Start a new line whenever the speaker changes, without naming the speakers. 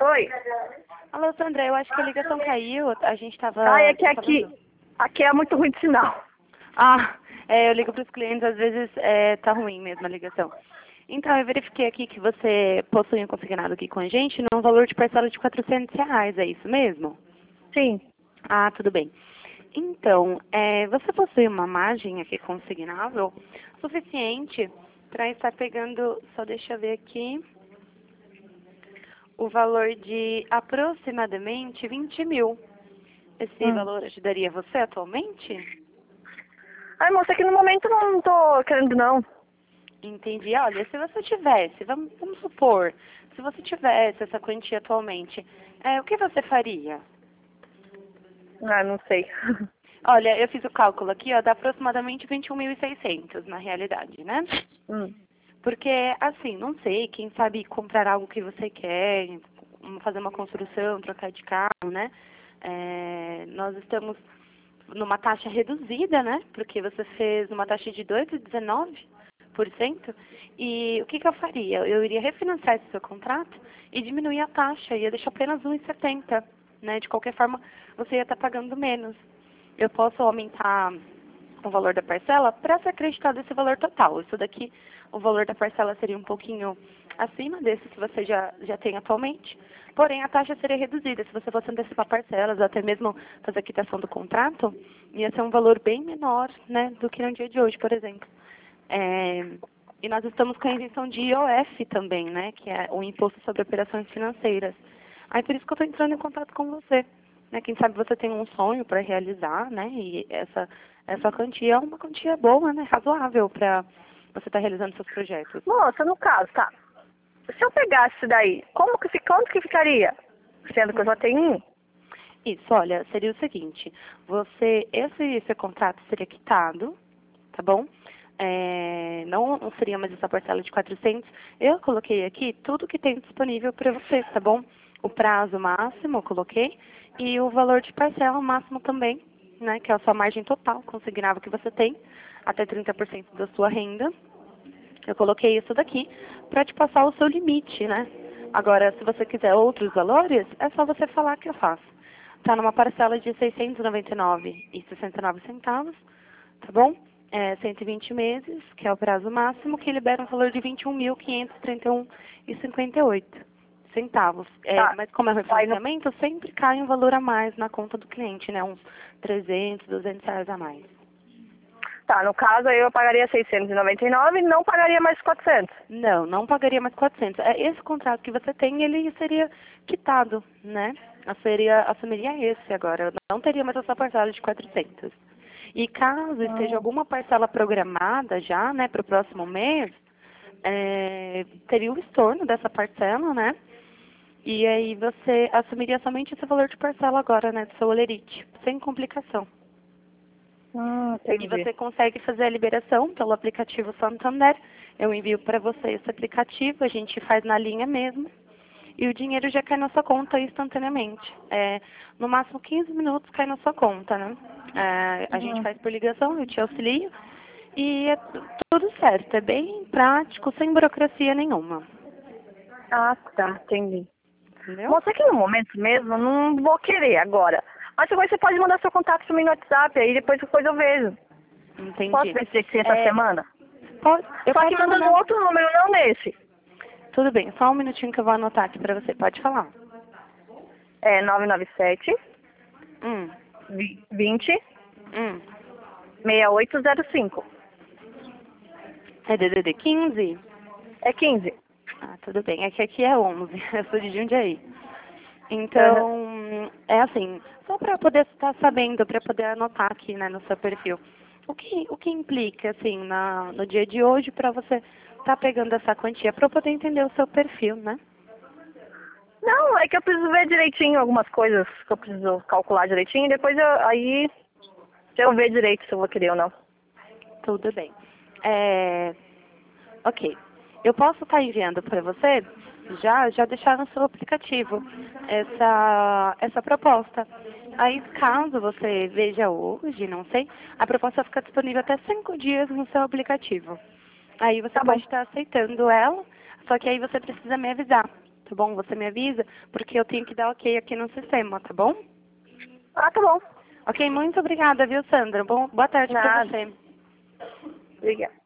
Oi.
Alô, Sandra, eu acho que a ligação caiu. A gente tava...
Ah, é que aqui é muito ruim de sinal.
Eu ligo para os clientes, às vezes tá ruim mesmo a ligação. Então, eu verifiquei aqui que você possui um consignado aqui com a gente num valor de parcela de R$ 400, é isso mesmo?
Sim.
Ah, tudo bem. Então, você possui uma margem aqui consignável suficiente para estar pegando, só deixa eu ver aqui, o valor de aproximadamente 20 mil. Esse valor ajudaria você atualmente?
Ai, moça, aqui no momento não tô querendo, não.
Entendi. Olha, se você tivesse, vamos supor, se você tivesse essa quantia atualmente, o que você faria?
Ah, não sei.
Olha, eu fiz o cálculo aqui, ó, dá aproximadamente 21.600 na realidade, né? Porque, assim, não sei, quem sabe comprar algo que você quer, fazer uma construção, trocar de carro, né? Nós estamos numa taxa reduzida, né? Porque você fez uma taxa de 2,19%. E o que eu faria? Eu iria refinanciar esse seu contrato e diminuir a taxa, ia deixar apenas 1,70, né? De qualquer forma, você ia estar pagando menos. Eu posso aumentar o valor da parcela para ser acreditado esse valor total. Isso daqui, o valor da parcela seria um pouquinho acima desse que você já tem atualmente. Porém, a taxa seria reduzida. Se você fosse antecipar parcelas, ou até mesmo fazer a quitação do contrato, ia ser um valor bem menor, né, do que no dia de hoje, por exemplo. E nós estamos com a isenção de IOF também, né, que é o Imposto sobre Operações Financeiras. Aí por isso que eu estou entrando em contato com você. Né, quem sabe você tem um sonho para realizar, né, e essa quantia é uma quantia boa, né, razoável para você estar realizando seus projetos.
Moça, no caso, tá. Se eu pegasse isso daí, quanto que ficaria? Sendo que eu só tenho um?
Isso, olha, seria o seguinte, esse contrato seria quitado, tá bom? Não seria mais essa parcela de 400. Eu coloquei aqui tudo que tem disponível para você, tá bom? O prazo máximo eu coloquei e o valor de parcela máximo também, né? Que é a sua margem total consignável que você tem, até 30% da sua renda. Eu coloquei isso daqui para te passar o seu limite, né? Agora, se você quiser outros valores, é só você falar que eu faço. Tá numa parcela de R$ 699,69, tá bom? 120 meses, que é o prazo máximo, que libera um valor de R$ 21.531,58 centavos.
Tá.
Mas como é
Aí no,
refinanciamento, sempre cai um valor a mais na conta do cliente, né? Uns 300, R$ 200 a mais.
tá, no caso aí eu pagaria 699 e não pagaria mais 400.
Não pagaria mais 400. Esse contrato que você tem, ele seria quitado, né? Assumiria esse agora. Não teria mais essa parcela de 400. E caso esteja alguma parcela programada já, né, para o próximo mês, teria o estorno dessa parcela, né? E aí você assumiria somente esse valor de parcela agora, né, do seu Olerite, sem complicação. E
Entendi.
você consegue fazer a liberação pelo aplicativo Santander. Eu envio para você esse aplicativo, a gente faz na linha mesmo. E o dinheiro já cai na sua conta instantaneamente. No máximo 15 minutos cai na sua conta, né? A gente faz por ligação, eu te auxilio. E é tudo certo, é bem prático, sem burocracia nenhuma.
Ah, tá, entendi.
Entendeu?
Moça, aqui no momento mesmo, eu não vou querer agora. Mas depois você pode mandar seu contato para mim no WhatsApp, aí depois eu vejo.
Entendi.
Posso ver se essa semana?
Pode, eu
Só
posso
que mandando
mandar.
outro número, não nesse.
Tudo bem, só um minutinho que eu vou anotar aqui para você. Pode falar.
É 997
Hum,
20
hum.
6805.
É DDD 15?
É 15.
Ah, tudo bem. É que aqui é 11. Eu sou de Jundiaí.
Aham.
Então, é assim, só para poder estar sabendo, para poder anotar aqui, né, no seu perfil. O que implica, assim, no dia de hoje para você estar pegando essa quantia, para eu poder entender o seu perfil, né?
Não, é que eu preciso ver direitinho algumas coisas que eu preciso calcular direitinho e depois eu ver direito se eu vou querer ou não.
Tudo bem. Ok. Eu posso estar enviando para você, já deixar no seu aplicativo essa proposta. Aí, caso você veja hoje, não sei, a proposta fica disponível até 5 dias no seu aplicativo. Aí você
Tá bom.
pode estar aceitando ela, só que aí você precisa me avisar. tá bom? Você me avisa, porque eu tenho que dar ok aqui no sistema, tá bom?
Ah, tá bom.
Ok, muito obrigada, viu, Sandra? Boa tarde pra
Nada.
você.
Obrigada.